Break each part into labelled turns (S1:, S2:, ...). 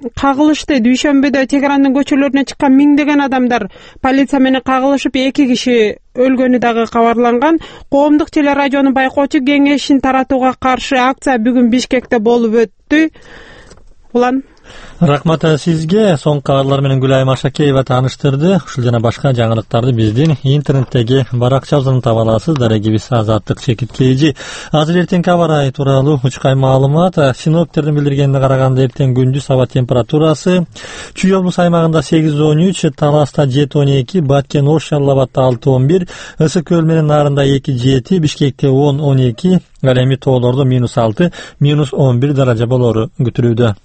S1: кагылышты. Дүйшөмбөдө Тегерандын көчөлөрүнө чыккан миңдеген адамдар полиция менен кагылышып, 2 киши өлгөнү дагы кабарланган. Коомдук телерадионун байкоочу кеңешин таратууга каршы акция бүгүн Бишкекте болуп өттү. Улан
S2: Рахмат сизге. Соңку кабарлар менен Гүлайым Ашакеева тааныштырды. Ушул жана башка жаңылыктарды биздин интернеттеги баракчабыздан таба аласыз. Дарегибиз Азаттык Чекиткейжи. Азыр эртеңки аба ырайы тууралуу учкай маалымат. Синоптиктердин билдиргенине караганда эртең күндүз аба температурасы Чүй облус аймагында 8-13, Таласта 7-12, Баткен Ош Жалал Абадда 6-11, Ысык көл менен Нарында 2-7, Бишкекте 10-12, ал эми тоолордо -6, -11 даража болору күтүлүүдө.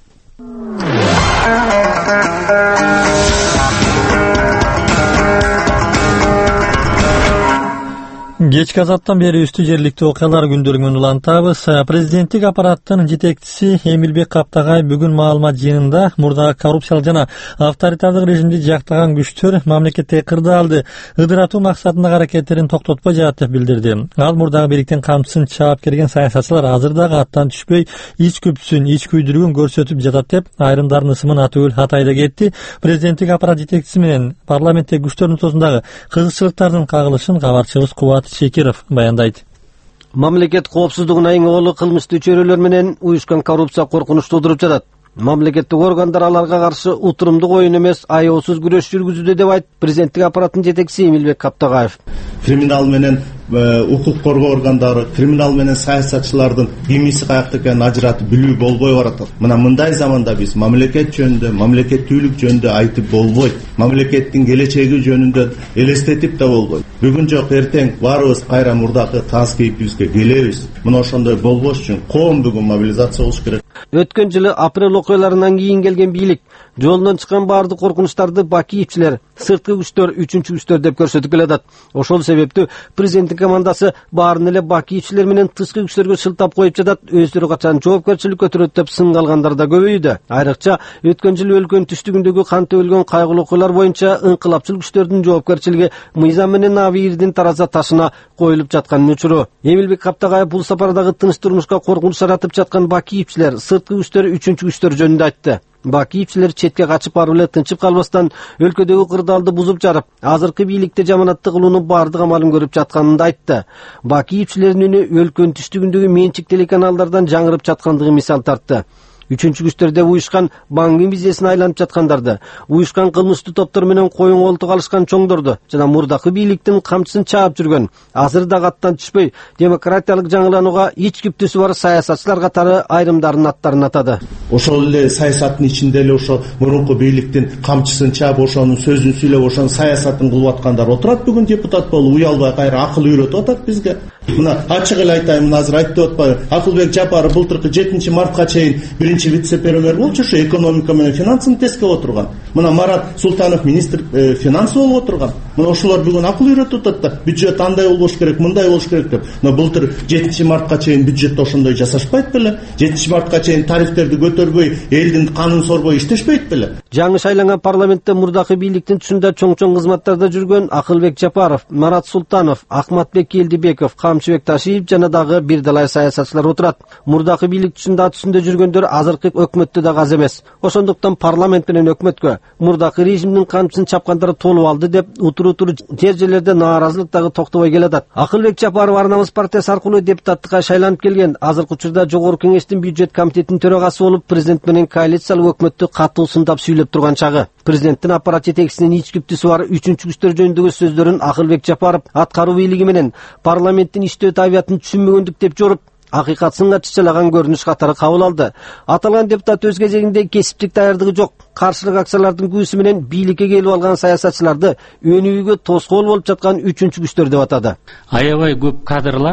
S2: Кечки азаттан бери үстү жерликтүү окуялар күндөлүгүн улантабыз. Президенттик аппараттын жетекчиси Эмилбек Каптагай бүгүн маалымат жыйынында мурдагы коррупциялык жана авторитардык режимди жактаган күчтөр мамлекетте кырдаалды ыдыратуу максатындагы аракеттерин токтотпой жатат деп билдирди. Ал мурдагы бийликтин камчысын чаап келген саясатчылар азыр дагы аттан түшпөй ич күпсүн, ич күйдүрүүн көрсөтүп жатат деп айрымдардын ысымын атып атайда кетти. Президенттик аппарат жетекчиси менен парламентте күчтөрдүн ортосундагы кызыкчылыктардын кагылышын кабарчыбыз Кубат Шекиров баяндайт.
S3: Мамлекет коопсуздугуна эң олу кылмыштуу чөйрөлөр менен уюшкан коррупция коркунуч туудуруп жатат. Мамлекеттик органдар аларга каршы утурумдук оюн эмес, аеосуз күрөш жүргүзүүдө деп айтты президенттик аппараттын жетекчиси Эмилбек Каптагаев.
S4: Криминал менен укук коргоо органдары, криминал менен саясатчылардын кимиси каякта экенин ажыратып билүү болбой баратат. Мына мындай заманда биз мамлекет жөнүндө, мамлекеттүүлүк жөнүндө айтып болбойт. Мамлекеттин келечеги жөнүндө элестетип да болбойт. Бүгүн жок, эртең баарыбыз кайра мурдакы таз кейпибизге келебиз. Мына ошондой болбош үчүн коом бүгүн мобилизация болуш керек.
S3: Өткөн жылы апрель окуяларынан кийин келген бийлик жолунан чыккан баардык коркунучтарды бакиевчилер, сырткы күчтөр, үчүнчү күчтөр деп көрсөтүп келатат. Ошол себептүү президенттин командасы баарын эле бакиевчилер менен тышкы күчтөргө шылтап коюп жатат, өздөрү качан жоопкерчилик көтөрөт деп сынга алгандар да көбөйдү. Айрыкча өткөн жылы өлкөнүн түштүгүндөгү кан төгүлгөн кайгылуу окуялар боюнча ыңкылапчыл күчтөрдүн жоопкерчилиги Мыйзам менен Абийирдин тараза ташына коюлуп жатканын учуру. Эмилбек Каптагаев бул сапардагы тыныч турмушка коркунуч жаратып жаткан бакиевчилер, сырткы күчтөр, үчүнчү күчтөр жөнүндө айтты. Бакиевчилер четке качып барып эле тынчып калбастан өлкөдөгү кырдаалды бузуп жарып, азыркы бийликте жаманатты кылуунун баардык амалын көрүп жатканын да айтты. Бакиевчилердин үнү өлкөнүн түштүгүндөгү менчик телеканалдардан жаңырып жаткандыгын мисал тартты. Үчүнчү күчтөрдө уюшкан банкин бизнесине айланып жаткандарды, уюшкан кылмыштуу топтор менен коюн колтук алышкан чоңдорду жана мурдакы бийликтин камчысын чаап жүргөн, азыр да аттан түшпөй демократиялык жаңыланууга ич күптүсү бар саясатчылар катары айрымдардын аттарын атады.
S4: Ошол эле саясаттын ичинде эле ошо мурунку бийликтин камчысын чаап, ошонун сөзүн сүйлөп, ошонун саясатын кылып аткандар отурат бүгүн депутат болуп, уялбай кайра акыл үйрөтүп атат бизге. Мына ачык эле айтайын, мына азыр айтып атпайбы, Акылбек Жапаров былтыркы 7-мартка чейин биринчи вице-премьер болчу, ошо экономика менен финансын тескеп отурган. Мына Марат Султанов министр финансы болуп отурган. Мына ошолор бүгүн акыл үйрөтүп атат да, бюджет андай болбош керек, мындай болуш керек деп. Но былтыр 7-мартка чейин бюджетте ошондой жасашпайт беле? 7-мартка чейин тарифтерди көтөрбөй, элдин канын сорбой иштешпейт беле?
S3: Жаңы шайланган парламентте мурдакы бийликтин түшүндө чоң-чоң кызматтарда жүргөн Акылбек Жапаров, Марат Султанов, Акматбек Келдибеков, Камчыбек Ташиев жана дагы бир далай саясатчылар отурат. Мурдакы бийлик түшүндө жүргөндөр азыркы өкмөттө да аз эмес. Ошондуктан парламент менен өкмөткө мурдакы режимдин камчысын чапкандары толуп алды деп утуру жерлерде нааразылык дагы токтобой келатат. Акылбек Жапаров Ар намыс партиясы аркылуу депутаттыкка шайланып келген, азыркы учурда жогорку кеңештин бюджет комитетинин төрагасы болуп, президент менен коалициялык өкмөттү катуу сындап сүйлөп турган чагы. Президенттин аппарат жетекчисинин ич күптүсү бар үчүнчү күчтөр жөнүндөгү сөздөрүн Акылбек Жапаров аткаруу бийлиги менен парламенттин иштөө табиятын түшүнмөгөндүк деп жоруп, акыйкатсын ачыкчалаган көрүнүш катары кабыл алды. Аталган депутат өз кезегинде кесиптик даярдыгы жок, каршылык акциялардын күбүсү менен бийликке келип алган саясатчыларды өнүгүүгө тоскоол болуп жаткан үчүнчү күчтөр деп атады.
S5: Аябай көп кадрлар,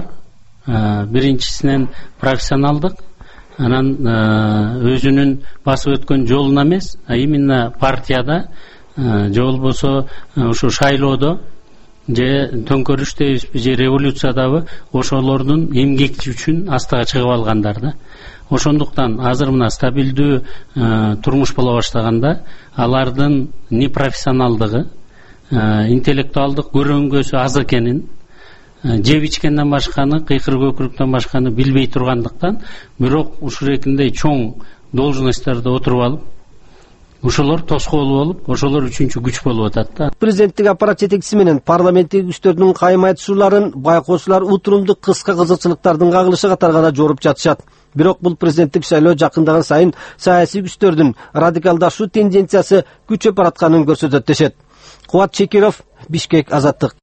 S5: биринчисинен профессионалдык, анан өзүнүн басып өткөн жолун эмес, а именно партияда же болбосо ушу шайлоодо же төңкөрүштө же революциядабы ошолордун эмгекчи үчүн астага чыгып алгандар да. Ошондуктан азыр мына стабилдүү турмуш боло баштаганда алардын непрофессионалдыгы, интеллектуалдык көрөнгөсү аз экенин, жеп ичкенден башканы, кыйкыр көкүрүктөн башканы билбей тургандыктан, бирок ушул экиндей чоң должностьтарда отуруп алып, ошолор тоскоол болуп, ошолор үчүнчү күч болуп атат да.
S3: Президенттик аппарат жетекчиси менен парламенттик күчтөрдүн кайым айтышууларын байкоочулар утурумдуу кыска кызыкчылыктардын кагылышы катары гана жоруп жатышат. Бирок бул президенттик шайлоо жакындаган сайын саясий күчтөрдүн радикалдашуу тенденциясы күчөп баратканын көрсөтөт дешет. Кубат Чекиров, Бишкек, Азаттык.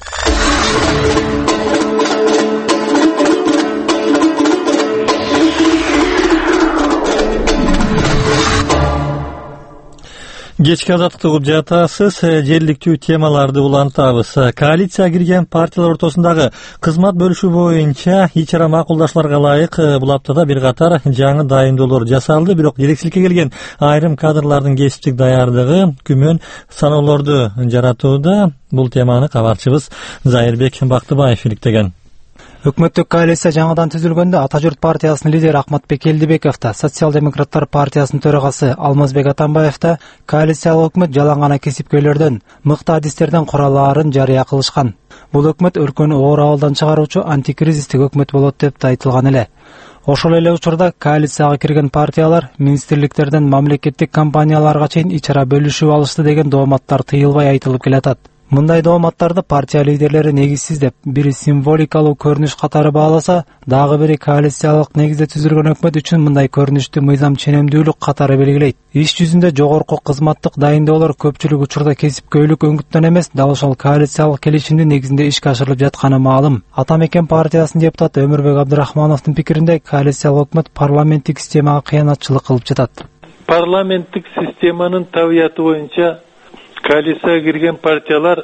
S2: Кечки Азаттыкты угуп жатасыз. Жергиликтүү темаларды улантабыз. Коалицияга кирген партиялар ортосундагы кызмат бөлүшүү боюнча ич ара макулдашууларга ылайык бул аптада бир катар жаңы дайындоолор жасалды. Бирок жетекчиликке келген айрым кадрлардын кесиптик даярдыгы күмөн саноолорду жаратууда. Бул теманы кабарчыбыз Зайырбек Бактыбаев иликтеген.
S6: Өкмөттүк коалиция жаңыдан түзүлгөндө Ата журт партиясынын лидери Акматбек Элдибеков да, Социал-демократтар партиясынын төрагасы Алмазбек Атамбаев да коалициялык өкмөт жалаң гана кесипкөйлөрдөн, мыкты адистерден куралаарын жарыя кылышкан. Бул өкмөт өлкөнү оор абалдан чыгаруучу антикризистик өкмөт болот деп да айтылган эле. Ошол эле учурда коалицияга кирген партиялар министрликтерден мамлекеттик компанияларга чейин ич ара бөлүшүп алышты деген дооматтар тыйылбай айтылып келатат. Мындай дооматтарды партия лидерлери негизсиз деп, бири символикалуу көрүнүш катары бааласа, дагы бири коалициялык негизде түзүлгөн өкмөт үчүн мындай көрүнүштү мыйзам ченемдүүлүк катары белгилейт. Иш жүзүндө жогорку кызматтык дайындоолор көпчүлүк учурда кесипкөйлүк өңүттөн эмес, дал ошол коалициялык келишимдин негизинде ишке ашырылып жатканы маалым. Ата мекен партиясынын депутаты Өмүрбек Абдырахмановдун пикиринде, коалициялык өкмөт парламенттик системага кыянатчылык кылып жатат.
S7: Парламенттик системанын табияты боюнча коалицияга кирген партиялар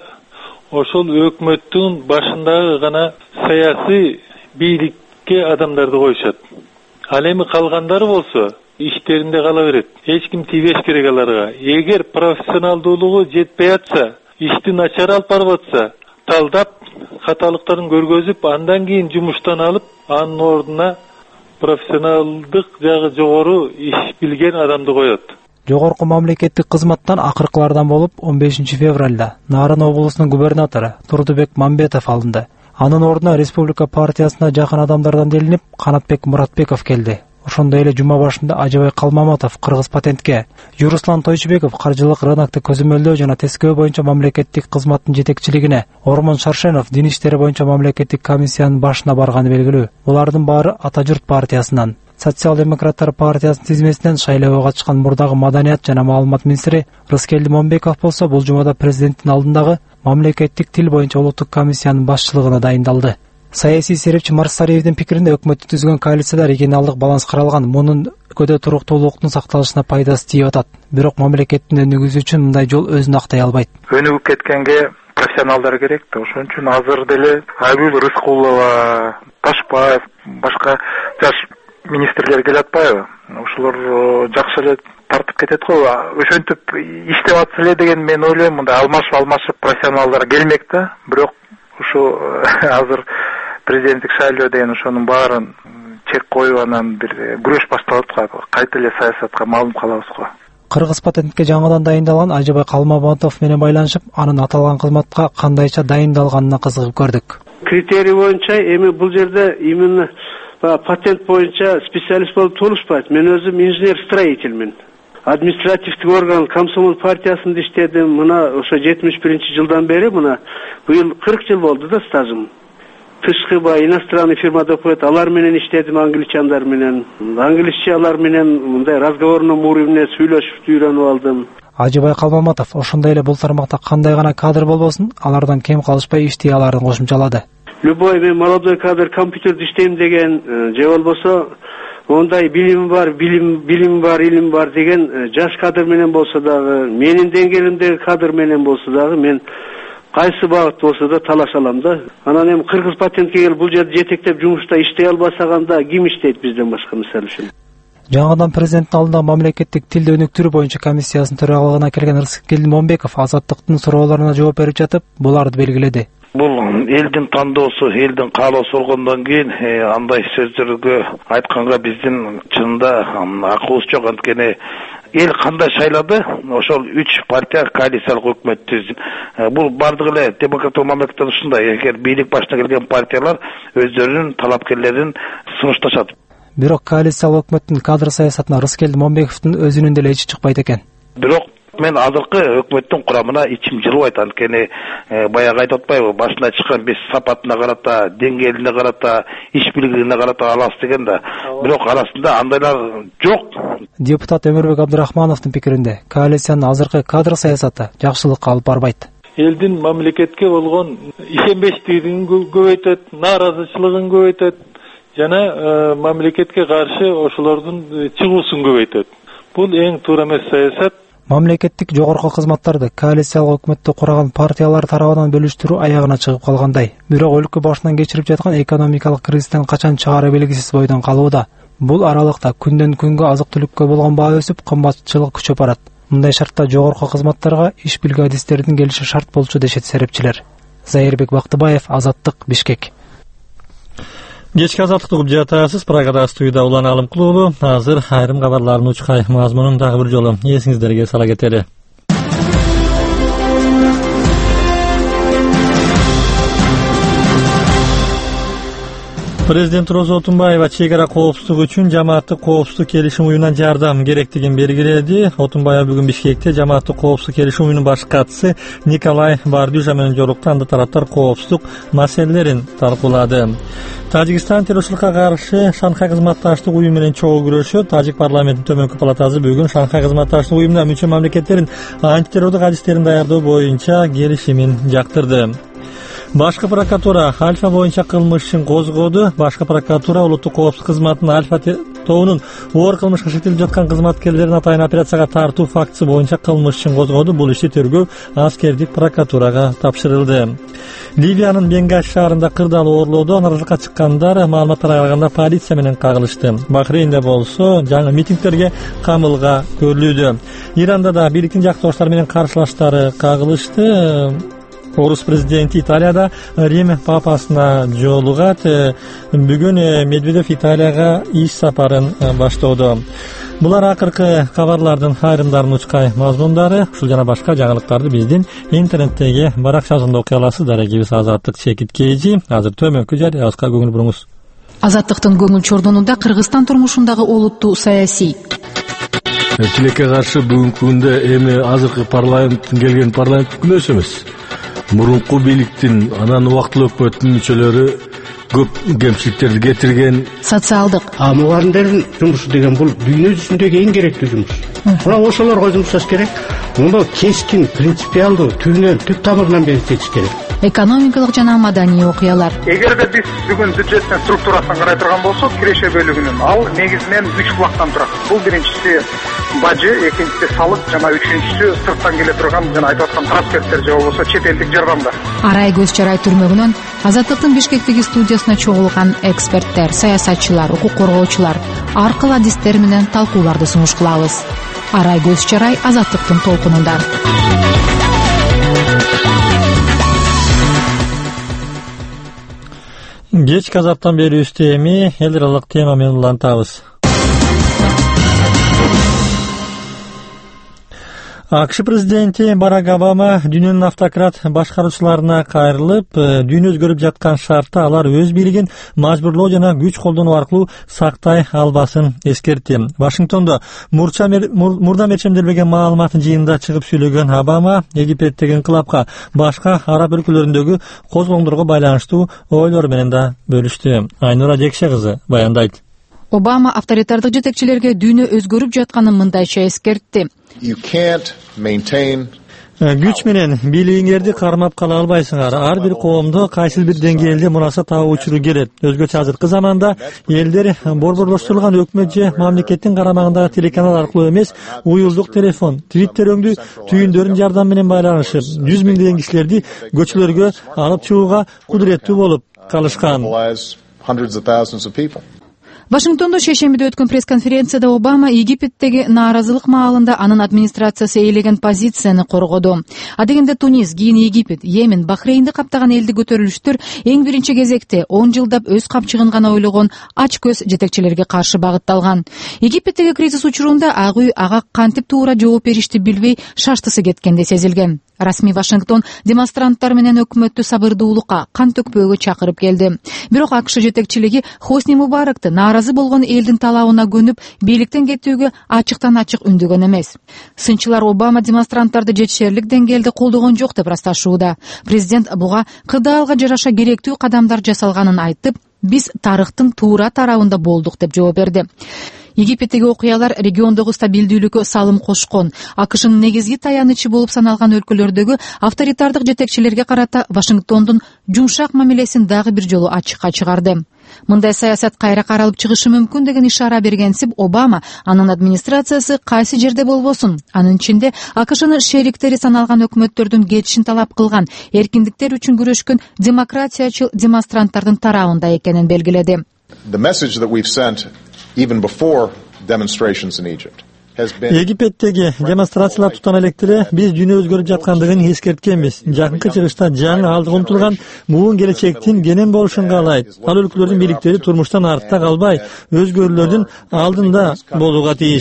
S7: ошол өкмөттүн башындагы гана саясий бийликке адамдарды коюшат. Ал эми калгандары болсо иштеринде кала берет. Эч ким тийбеш керек аларга. Эгер профессионалдуулугу жетпей атса, ишти начар алып барып атса, талдап, каталыктарын көргөзүп, андан кийин жумуштан алып, анын ордуна профессионалдык жагы жогору иш билген адамды коет.
S6: Жогорку мамлекеттик кызматтан акыркылардан болуп 15 февралда Нарын облусунун губернатору Турдубек Мамбетов алынды. Анын ордуна республика партиясына жакын адамдардан делинип Канатбек Муратбеков келди. Ошондой эле жума башында Ажыбай Калмаматов Кыргыз патентке, Юруслан Тойчубеков каржылык рынокты көзөмөлдөө жана тескөө боюнча мамлекеттик кызматтын жетекчилигине, Ормон Шаршенов дин иштери боюнча мамлекеттик комиссиянын башына барганы белгилүү. Булардын баары Ата журт партиясынан. Социал-демократтар партиясынын тизмесинен шайлоого катышкан мурдагы маданият жана маалымат министри Рыскелди Момбеков болсо бул жумада президенттин алдындагы мамлекеттик тил боюнча улуттук комиссиянын башчылыгына дайындалды. Саясий серепчи Марс Сариевдин пикиринде өкмөттү түзгөн коалицияда регионалдык баланс каралган, мунун өлкөдө туруктуулуктун сакталышына пайдасы тийип атат. Бирок мамлекеттин өнүгүүсү үчүн мындай жол өзүн актай албайт.
S8: Өнүгүп кеткенге профессионалдар керек да. Ошон үчүн азыр деле Айгүл Рыскулова, Ташпаев, башка жаш министрлер келе атпайбы? Ошолор жакшы эле тартып кетет го. Ошентип иштеп атса эле деген мен ойлойм, мындай алмашып профессионалдар келмек да. Бирок ушу азыр президенттик шайлоо деген ошонун баарын чек коюп анан бир күрөш башталат го. Кайта эле саясатка малым калабыз го.
S6: Кыргыз патентке жаңыдан дайындалган Ажыбай Калмаматов менен байланышып, анын аталган кызматка кандайча дайындалганына кызыгып көрдүк.
S9: Критерий боюнча эми бул жерде именно патент боюнча специалист болуп турушпайт. Мен өзүм инженер-строительмин. Административдик орган Комсомол партиясында иштедим. Мына ошо 71-жылдан бери, мына быйыл 40 жыл болду да стажым. Тышкы иностранный фирмада окуйт, алар менен иштедим, англичандар менен. Англисчалар менен мындай разговорный уровне сүйлөшүп үйрөнүп алдым.
S6: Ажыбай Калмаматов ошондой эле бул тармакта кандай гана кадр болбосун, алардан кем калышпай иштей аларын кошумчалады.
S9: Любой мен молодой кадр компьютерде иштейм деген, же болбосо ондай билим бар, илим бар деген жаш кадр менен болсо дагы, менин деңгээлимдеги кадр менен болсо дагы мен кайсы багыт болсо да талаша алам да. Анан эми Кыргыз патентке келип бул жерде жетектеп жумушта иштей албасаганда ким иштейт бизден башка, мисалы үчүн.
S6: Жаңыдан президенттин алдында мамлекеттик тилди өнүктүрүү боюнча комиссиясынын төрагалыгына келген Рыскелди Момбеков Азаттыктын суроолоруна жооп берип жатып, буларды белгиледи.
S8: Бул элдин тандоосу, элдин каалоосу болгондон кийин андай сөздөргө айтканга биздин чынында акыбыз жок. Анткени эл кандай шайлады, ошол 3 партия коалициялык өкмөт түздү. Бул бардыгы эле демократиялык мамлекетте ушундай. Эгер бийлик башына келген партиялар өздөрүнүн талапкерлерин сунушташат.
S6: Бирок коалициялык өкмөттүн кадр саясатына Рыскелди Момбековдун өзүнүн деле ичи чыкпайт экен.
S8: Бирок мен азыркы өкмөттүн курамына ичим жылбайт. Анткени баягы айтып атпайбы, башына чыккан беш сапатына карата, деңгээлине карата, иш билигине карата алас деген да. Бирок арасында андайлар жок.
S6: Депутат Өмүрбек Абдырахмановдун пикиринде, коалициянын азыркы кадр саясаты жакшылыкка алып барбайт.
S7: Элдин мамлекетке болгон ишенбештигин көбөйтөт, нааразычылыгын көбөйтөт жана мамлекетке каршы ошолордун чыгуусун көбөйтөт. Бул эң туура эмес саясат.
S6: Мамлекеттик жогорку кызматтарды коалициялык өкмөттү курган партиялар тарабынан бөлүштүрүү аягына чыгып калгандай. Бирок өлкө башынан кечирип жаткан экономикалык кризистен качан чыгары белгисиз бойдон калууда. Бул аралыкта күндөн күнгө азык-түлүккө болгон баа өсүп, кымбатчылык күчөп барат. Мындай шартта жогорку кызматтарга иш билги адистердин келиши шарт болчу дешет серепчилер. Зайырбек Бактыбаев, Азаттык, Бишкек.
S2: Кечки азаттыкты угуп жатасыз. Прагада студияда Улан Алымкул уулу. Азыр айрым кабарлардын учкай мазмунун дагы бир жолу эсиңиздерге сала кетели. Президент Роза Отунбаева чегара коопсуздугу үчүн жамааттык коопсуздук келишим уюмунан жардам керектигин белгиледи. Отунбаева бүгүн Бишкекте жамааттык коопсуздук келишим уюмунун баш катчысы Николай Бардюжа менен жолукту. Анда тараптар коопсуздук маселелерин талкуулады. Тажикстан террорчулукка каршы Шанхай кызматташтык уюму менен чогуу күрөшөт. Тажик парламентинин төмөнкү палатасы бүгүн Шанхай кызматташтык уюмуна мүчө мамлекеттердин антитеррордук адистерин даярдоо боюнча келишимин жактырды. Башкы прокуратура Альфа боюнча кылмыш ишин козгоду. Башкы прокуратура улуттук коопсуздук кызматынын Альфа тобунун оор кылмышка шектелип жаткан кызматкерлерин атайын операцияга тартуу фактысы боюнча кылмыш ишин козгоду. Бул ишти тергөө аскердик прокуратурага тапшырылды. Ливиянын Бенгази шаарында кырдаал оорлоодо наразылыкка чыккандар маалыматтар аягында полиция менен кагылышты. Бахрейнде болсо жаңы митингдерге камылга көрүлүүдө. Иранда да бийликтин жактооштору менен каршылаштары кагылышты. Орус президенти Италияда Рим папасына жолугат. Бүгүн Медведев Италияга иш сапарын баштоодо. Булар акыркы кабарлардын айрымдарынын учкай мазмундары. Ушул жана башка жаңылыктарды биздин интернеттеги баракчасында окуй аласыздар. Дарегибиз Азаттык Чекит Кейжи. Азыр төмөнкү жарыябызга көңүл буруңуз.
S10: Азаттыктын көңүл чордонунда Кыргызстан турмушундагы олуттуу саясий.
S11: Тилекке каршы бүгүнкү күндө эми азыркы парламенттин келген парламент күнөөсү эмес. Мурунку бийликтин анан убактылуу өкмөттүн мүчөлөрү көп кемчиликтерди кетирген.
S10: Социалдык.
S9: Мугалимдердин жумушу деген бул дүйнө жүзүндөгү эң керектүү жумуш. Мына ошолорго жумуш жасаш керек. Муну кескин, принципиалдуу, түбүнөн, түп тамырынан бери чечиш керек.
S10: Экономикалык жана маданий окуялар.
S8: Эгерде биз бүгүн бюджеттин структурасын карай турган болсок, киреше бөлүгүнүн ал негизинен 3 булактан турат. Бул биринчиси бажы, экинчиси салык жана үчүнчүсү сырттан келе турган жана айтып аткан трансферттер же болбосо чет элдик жардамдар.
S10: Арай көз чарай түрмөгүнөн Азаттыктын Бишкектеги студиясына чогулган эксперттер, саясатчылар, укук коргоочулар ар кыл адистер менен талкууларды сунуш кылабыз. Арай көз чарай Азаттыктын толкунунда.
S2: Кечки азаттан берүүбүздө эми эл аралык тема менен улантабыз. АКШ президенти Барак Обама дүйнөнүн автократ башкаруучуларына кайрылып, дүйнө өзгөрүп жаткан шартта алар өз бийлигин мажбурлоо жана күч колдонуу аркылуу сактай албасын эскертти. Вашингтондо мурда мерчемделбеген маалыматын жыйында чыгып сүйлөгөн Обама Египеттеги инкылапка, башка араб өлкөлөрүндөгү козголоңдорго байланыштуу ойлору менен да бөлүштү. Айнура Жекше кызы баяндайт.
S10: Обама авторитардык жетекчилерге дүйнө өзгөрүп жатканын мындайча эскертти.
S2: Күч менен бийлигиңерди кармап кала албайсыңар. Ар бир коомдо кайсыл бир деңгээлде мураса табуу учуру келет. Өзгөчө азыркы заманда элдер борборлоштурулган өкмөт же мамлекеттин карамагындагы телеканал аркылуу эмес, уюлдук телефон, твиттерөңдү түйүндөрүн жардам менен байланышып, 100 миңдеген кишилерди көчөлөргө алып чыгууга кудуреттүү болуп калышкан.
S10: Вашингтондо шейшембиде өткөн пресс-конференцияда Обама Египеттеги нааразылык маалында анын администрациясы ээлеген позицияны коргоду. Адегенде Тунис, кийин Египет, Йемен, Бахрейнди каптаган элди көтөрүлүштөр эң биринчи кезекте 10 жылдап өз капчыгын гана ойлогон ач көз жетекчилерге каршы багытталган. Египеттеги кризис учурунда ак үй ага кантип туура жооп беришти билбей шаштысы кеткенде сезилген. Расмий Вашингтон демонстранттар менен өкмөттү сабырдуулукка, кан төкпөөгө чакырып келди. Бирок АКШ жетекчилиги Хосни Мубаракты нааразы болгон элдин талабына көнүп бийликтен кетүүгө ачыктан-ачык үндөгөн эмес. Сынчылар Обама демонстранттарды жетишерлик деңгээлде колдогон жок деп ырасташууда. Президент буга кыдаалга жараша керектүү кадамдар жасалганын айтып, биз тарыхтын туура тарабында болдук деп жооп берди. Египеттеги окуялар региондогу стабилдүүлүккө салым кошкон. АКШнын негизги таянычы болуп саналган өлкөлөрдөгү авторитардык жетекчилерге карата Вашингтондун жумшак мамилесин дагы бир жолу ачыкка чыгарды. Мындай саясат кайра каралып чыгышы мүмкүн деген ишара бергенсип, Обама анын администрациясы кайсы жерде болбосун, анын ичинде АКШнын шериктери саналган өкмөттөрдүн кетишин талап кылган, эркиндиктер үчүн күрөшкөн демократиячыл демонстранттардын тарабында экенин белгиледи.
S2: Египеттеги демонстрациялар тутан элек деле биз дүйнө өзгөрүп жаткандыгын эскерткенбиз. Жакынкы чыгышта жаңы алдыга умтулган муун келечектин кенен болушун каалайт. Ал өлкөлөрдүн бийликтери турмуштан артта калбай, өзгөрүүлөрдүн алдында болууга тийиш.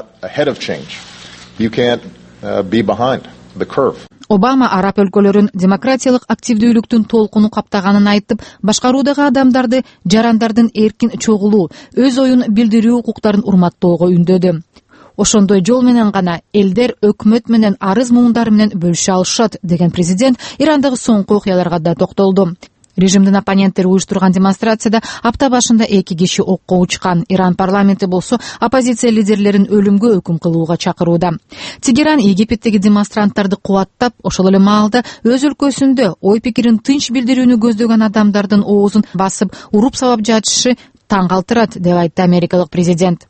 S10: Обама араб өлкөлөрүн демократиялык активдүүлүктүн толкуну каптаганын айтып, башкаруудагы адамдарды жарандардын эркин чогулуу, өз оюн билдирүү укуктарын урматтоого үндөдү. Ошондой жол менен гана элдер өкмөт менен арыз муундары менен бөлүшө алышат деген президент Ирандагы соңку окуяларга да токтолду. Режимдин оппоненттери уюштурган демонстрацияда апта башында 2 киши окко учкан. Иран парламенти болсо оппозиция лидерлерин өлүмгө өкүм кылууга чакырууда. Тегеран Египеттеги демонстранттарды кубаттап, ошол эле маалда өз өлкөсүндө ой пикирин тынч билдирүүнү көздөгөн адамдардын оозун басып, уруп сабап жатышы таң калтырат, деп айтты америкалык президент.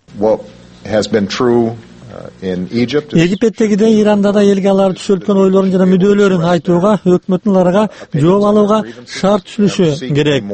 S2: Египеттегидей Иранда да элге алар түшөлткөн ойлорун жана мүдөлөрүн айтууга, өкмөттүн аларга жооп алууга шарт түзүлүшү керек.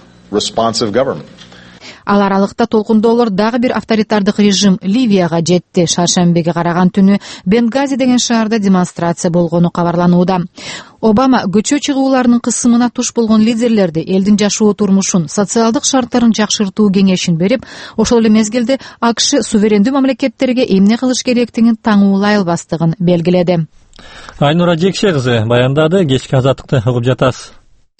S10: Ал аралыкта толкундоолор дагы бир авторитардык режим Ливияга жетти. Шаршембиге караган түнү Бенгази деген шаарда демонстрация болгону кабарланууда. Обама көчө чыгууларынын кысымына туш болгон лидерлерди элдин жашоо турмушун, социалдык шарттарын жакшыртуу кеңешин берип, ошол эле мезгилде АКШ суверендүү мамлекеттерге эмне кылыш керектигин таңуулай албастыгын белгиледи.
S2: Айнура Жекше кызы баяндады. Кечки азаттыкты угуп жатасыз.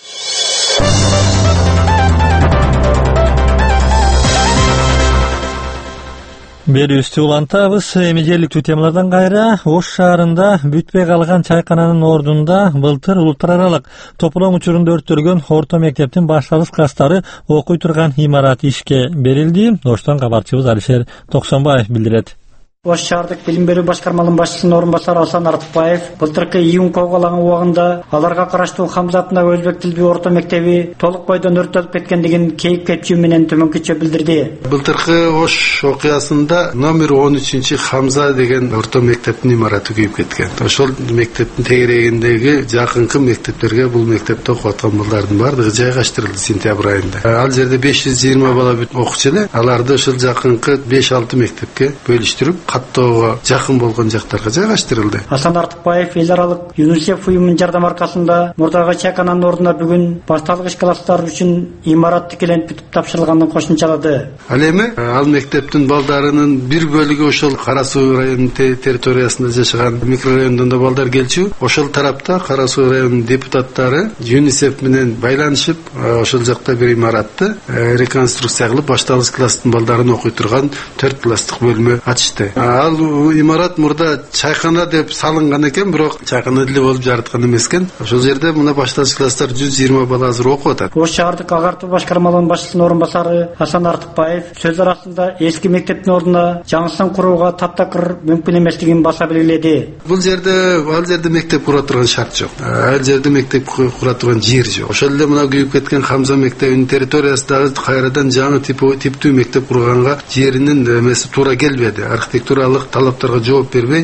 S2: Берүүбүздү улантабыз. Эми жергиликтүү темалардан кайра Ош шаарында бүтпөй калган чайкананын ордунда былтыр улуттар аралык тополоң учурунда өрттөлгөн орто мектептин башталгыч класстары окуй турган имарат ишке берилди. Оштон кабарчыбыз Алишер Токсонбаев билдирет.
S12: Ош шаардык билим берүү башкармалыгынын башчысынын орун басары Асан Артыкбаев былтыркы июнь кабылган убагында аларга караштуу Хамза атындагы өзбек тилдүү орто мектеби толук бойдон өрттөлүп кеткендигин кейип кетчү менен төмөнкүчө билдирди.
S13: Былтыркы Ош окуясында номер 13 Хамза деген орто мектептин имараты күйүп кеткен. Ошол мектептин тегерегиндеги жакынкы мектептерге бул мектепте окуп аткан балдардын баардыгы жайгаштырылды сентябрь айында. Ал жерде 520 бала окучу эле. Аларды ошол жакынкы 5-6 мектепке бөлүштүрүп каттоого жакын болгон жактарга жайгаштырылды.
S12: Асан Артыкбаев эл аралык ЮНИСЕФ уюмунун жардам аркасында мурдагы чайкананын ордуна бүгүн башталгыч класстар үчүн имарат тикелентип тапшырылганын кошумчалады.
S13: Ал эми ал мектептин балдарынын бир бөлүгү ошол Кара Суу районунун территориясында жашаган микрорайондон да балдар келчү. Ошол тарапта Кара Суу районунун депутаттары ЮНИСЕФ менен байланышып, ошол жакта бир имаратты реконструкция кылып башталгыч класстын балдарын окуй турган 4 класстык бөлмө ачышты. Ал имарат мурда чайкана деп салынган экен, бирок чайкана деле болуп жараткан эмес экен. Ошол жерде мына башталгыч класстар 120 бала азыр окуп атат.
S12: Ош шаардык агартуу башкармалыгынын башчысынын орун басары Асан Артыкбаев сөз арасында эски мектептин ордуна жаңысын курууга таптакыр мүмкүн эместигин баса белгиледи.
S13: Бул жерде ал жерде мектеп кура турган шарт жок. Ал жерде мектеп кура турган жер жок. Ошол эле мына күйүп кеткен Хамза мектебинин территориясындагы кайрадан жаңы типтүү мектеп курганга жеринин эмеси туура келбеди. Архитектуралык талаптарга жооп бербей.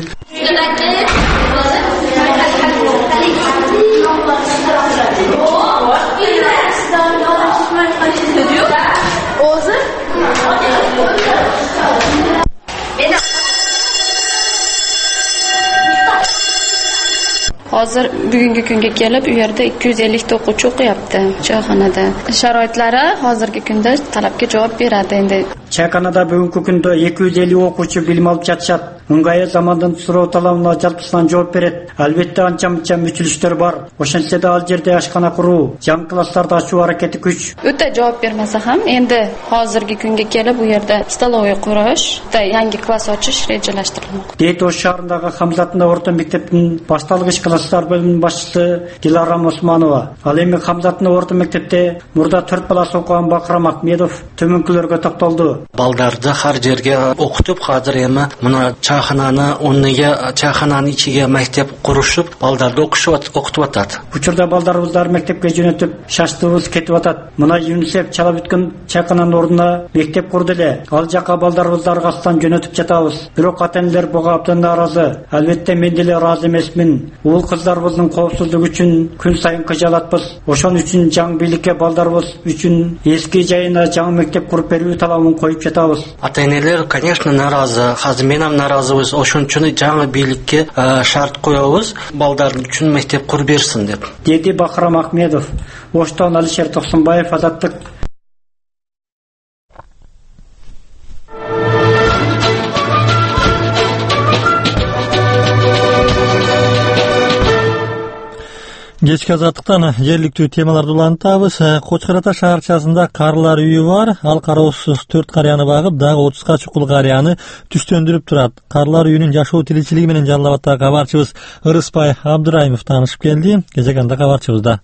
S14: Hozir bugungi kunga kelib u yerda 250 ta o'quvchi o'qiyapti choyxonada. Sharoitlari hozirgi kunda talabga javob beradi endi.
S12: Чайканада бүгүнкү күндө 250 окуучу билим алып жатышат. ыңгайы замандын суроо талабына жалпысынан жооп берет. Албетте анча-мынча мүчүлүштөр бар. Ошентсе да ал жерде ашкана куруу, жаңы класстарды ачуу аракети күч.
S14: Өтө жооп бермесе ham endi hozirgi kunga kelib bu yerda stolovoy qurish, yangi klass ochish rejalashtirilmoqda.
S12: Дейт Ош шаарындагы Хамзатында орто мектептин башталгыч класстар бөлүмүнүн башчысы Дилара Османова. Ал эми Хамзатында орто мектепте мурда 4 баласы окуган Бакрам Ахмедов төмөнкүлөргө токтолду.
S15: Балдарды ар жерге окутуп, азыр эми мына чайхананы, онуга чайхананын ичиге мектеп курушуп, балдарды окутуп атат.
S12: Учурда балдарыбызды мектепке жөнөтүп, шаштыбыз кетип атат. Мына ЮНИСЕФ чала бүткөн чайхананын ордуна мектеп курду эле. Ал жака балдарыбызды аркасынан жөнөтүп жатабыз. Бирок ата-энелер буга абдан нааразы. Албетте мен деле ыраазы эмесмин. Уул кыздарыбыздын коопсуздугу үчүн күн сайын кыжалатпыз. Ошон үчүн жаңы бийликке балдарыбыз үчүн эски жайына жаңы мектеп куруп берүү талабын коюп жатабыз.
S15: Ата-энелер, конечно, нааразы. Азыр мен ham нааразыбыз. Ошон үчүн жаңы бийликке шарт коебуз, балдар үчүн мектеп куруп берсин деп.
S12: Деди Бакрам Ахмедов. Оштон Алишер Токсонбаев, Азаттык.
S2: Кечки азаттыктан жергиликтүү темаларды улантабыз. Кочкор Ата шаарчасында карылар үйү бар. Ал кароосуз 4 карыяны багып, дагы 30га чукул карыяны түштөндүрүп турат. Карылар үйүнүн жашоо тиричилиги менен Жалал Абадтагы кабарчыбыз Ырыспай Абдырайымов таанышып келди. Кезеганда кабарчыбызда.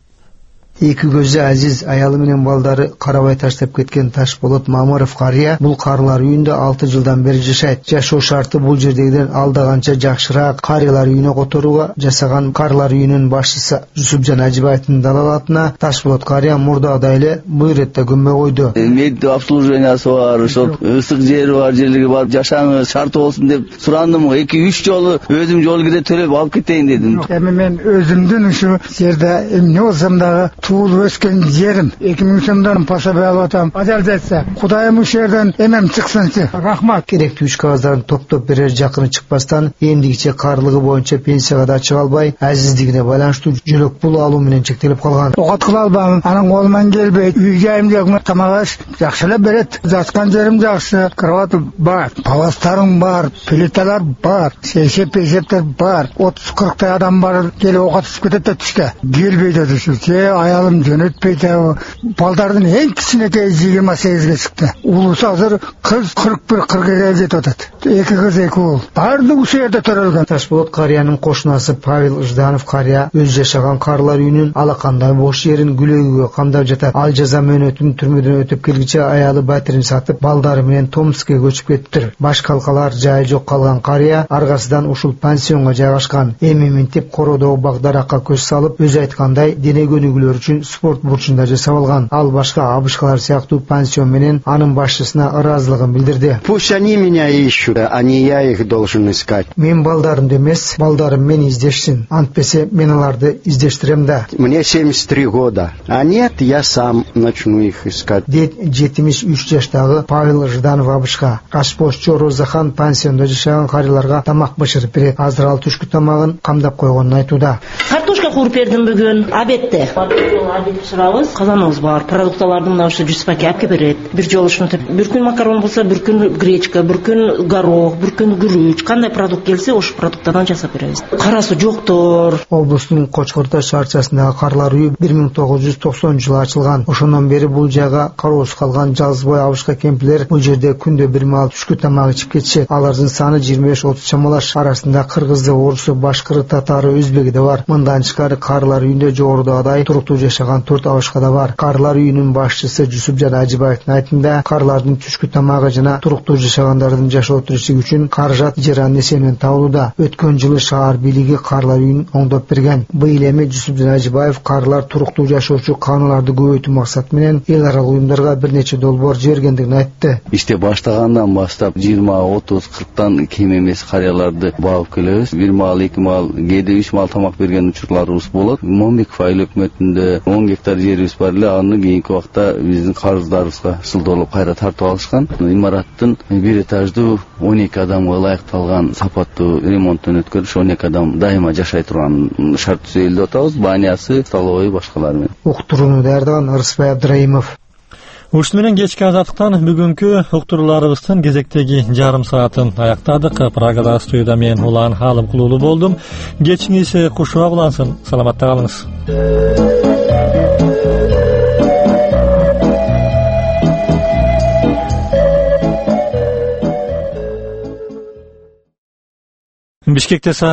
S16: Эки көзү азиз аялы менен балдары карабай таштап кеткен Ташболот Мамыров карыя бул карылар үйүндө 6 жылдан бери жашайт. Жашоо шарты бул жердегиден алдаганча жакшыраак. Карыялар үйүнө которууга жасаган карылар үйүнүн башчысы Жусупжан Ажибаевдин далалатына Ташболот карыя мурдагыдай эле бул иретте көмбөй койду.
S17: Мектеп обслуживаниясы бар, ошол ысык жери бар жерлерге барып жашаңыз, шарты болсун деп сурандым. 2-3 жолу өзүм жол кире төлөп алып кетейин дедим.
S18: Эми мен өзүмдүн ушу жерде эмне болсом дагы туылып өскен жерим 2000 жылдан пособие алып атам. Ажал жетсе Кудайым ушул жерден эмем чыксынчы. Рахмат.
S16: Керектүү үч кагаздарын топтоп берер жакыны чыкпастан эмдигиче карлыгы боюнча пенсияга да чыга албай, азиздигине байланыштуу жөлөк пул алуу менен чектелип калган.
S18: Окат кыла албам, анын колунан келбейт. Үй жайым жок, тамак аш жакшы эле берет. Жаткан жерим жакшы, кровать бар, паластарым бар, плиталар бар, эсептер бар. 30-40 адам бар, келип окат ичип кетет да түштө. Келбейт ошо. Аялым жөнөтпейт. Балдардын эң кичинекей 28-ге чыкты. Улуусу азыр кыз 41-42-ге кетип атат. 2 кыз 2 уул. Баардыгы ушул жерде төрөлгөн.
S16: Ташболот карыянын кошунасы Павел Жданов карыя өз жашаган карлар үйүнүн алакандай бош жерин күлөгүгө камдап жатат. Ал жаза мөөнөтүн түрмөдөн өтүп келгиче аялы батирин сатып, балдары менен Томскке көчүп кетиптир. Баш калкалар жайы жок калган карыя аргасынан ушул пансионго жайгашкан. Эми минтип короодогу багдаракка көз салып, өзү айткандай дене көнүгүүлөр үчүн спорт бурчунда жасап алган. Ал башка абышкалар сыяктуу пансион менен анын башчысына ыраазылыгын билдирди.
S19: Пусть они меня ищут, а не я их должен искать.
S16: Мен балдарымды эмес, балдарым мени издешсин. Антпесе мен аларды издештирем да.
S19: Мне 73 года. А нет, я сам начну их искать.
S16: Дейт 73 жаштагы Павел Жданов абышка. Ашпошчу Розахан пансиондо жашаган карыяларга тамак бышырып берет. Азыр ал түшкү тамагын камдап койгонун айтууда.
S20: Картошка кууруп бердим бүгүн, обедте. Обед пышырабыз, казаныбыз бар. Продукталарды мына ушу Жусупаке алып берет. Бир жолу ушинтип, бир күн макарон болсо, бир күн гречка, бир күн горох, бир күн күрүч, кандай продукт келсе, ошол продукттардан жасап беребиз. Карасы жоктор.
S16: Облустун Кочкор Ата шаарчасындагы карлар үйү 1990-жылы ачылган. Ошондон бери бул жайга кароосуз калган жалгыз бой абышка кемпирлер бул жерде күндө бир маал түшкү тамак ичип кетишет. Алардын саны 25-30 чамалаш. Арасында кыргызы, орусу, башкыры, татары, өзбеги да бар. Мындан тышкары карлар үйүндө жогорудагыдай туруктуу жашаган 4 абышка да бар. Карлар үйүнүн башчысы Жусупжан Ажибаевдин айтымында, карлардын түшкү тамагы жана туруктуу жашагандардын жашоо тиричилиги үчүн каражат жаран эсебинен табылууда. Өткөн жылы шаар бийлиги карлар үйүн оңдоп берген. Быйыл эми Жусупжан Ажибаев карлар туруктуу жашоочу канууларды көбөйтүү максаты менен эл аралык уюмдарга бир нече долбоор жибергендигин айтты.
S17: Иште баштагандан баштап 20-30-40тан кем эмес карыяларды багып келебиз. 1 маал, 2 маал, кээде 3 маал тамак берген учурларыбыз болот. Момбеков айыл өкмөтүндө 10 гектар жерибиз бар эле, аны кийинки убакта биздин карыздарыбызга сылдоолоп кайра тартып алышкан. Имараттын 1 этаждуу 12 адамга ылайыкталган сапаттуу ремонттон өткөрүш, 12 адам дайыма жашай турган шарт түзөлүп атабыз. Банясы, столовой башкалар менен.
S16: Уктурууну даярдаган Ырыспай Абдырайымов.
S2: Ушуну менен кечки азаттыктан бүгүнкү уктурууларыбыздын кезектеги жарым саатын аяктадык. Прагада студияда мен Улан Алымкулуулу болдум. Кечиңиз кушуа улансын. Саламатта калыңыз. Бишкекте